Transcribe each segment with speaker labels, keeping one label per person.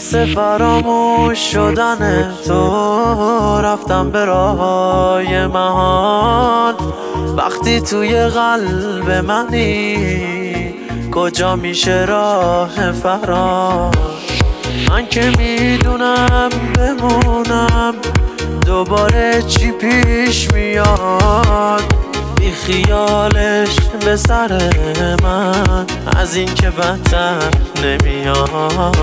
Speaker 1: واسه فراموش شدن تو رفتم به راههای مهان. وقتی توی قلب منی کجا میشه راه فرار؟ من که میدونم بمونم دوباره چی پیش میاد، بی خیالش به سر من از این که بدتر نمیاد.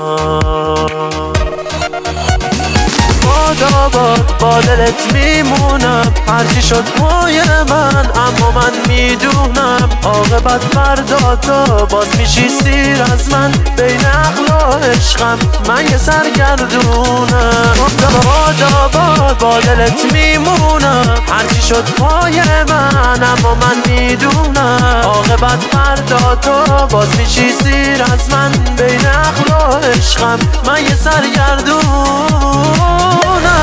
Speaker 1: باد با دلت میمونم، هرچی شد پای من، اما من میدونم عاقبت فردا تو باز میشی سیر از من. بین عقل و عشقم من یه سرگردونم. باد با دلت میمونم، هرچی شد پای من، اما من میدونم عاقبت فردا تو باز میشی سیر از من. بین عقل و عشقم من یه سرگردونم.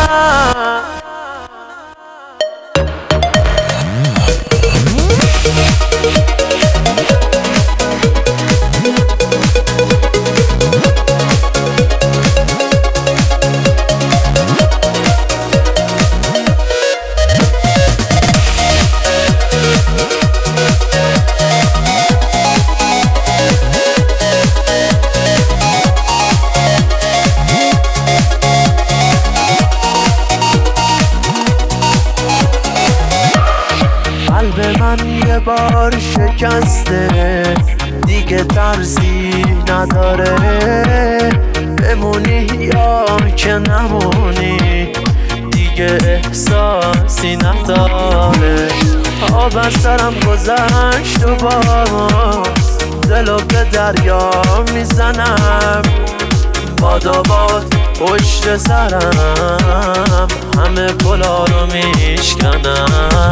Speaker 1: قلب من یه بار شکسته، دیگه ترسی نداره. بمونی یا که نمونی دیگه احساسی نداره. آب از سرم گذشت و باز دلو به دریا میزنم. باد پشت سرم همه پلا رو میشکنم.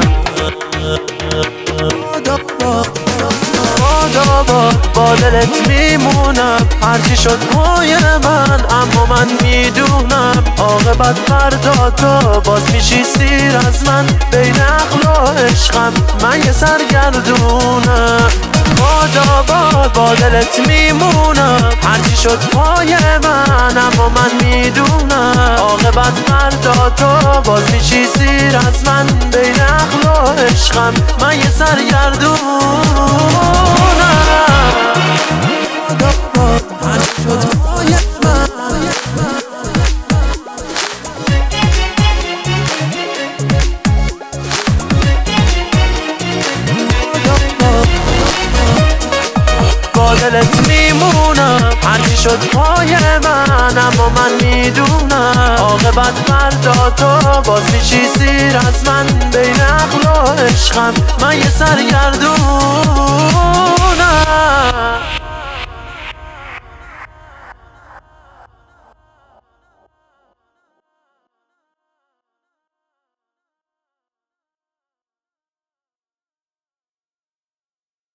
Speaker 1: با دلت میمونم، هرچی شد پای من، اما من میدونم عاقبت فردا تو باز میشی سیر از من. بین عقل و عشقم من یه سرگردونم. با دلت میمونم، هرچی شد پای من، اما من میدونم عاقبت فردا تو باز میشی سیر از من. بین عقل و عشقم من یه سرگردونم. هرچی شد پای من، با دلت میمونم، هرچی شد پای من، اما من میدونم عاقبت فردا تو باز میشی سیر از من. بین عقل و عشقم من یه سرگردونم.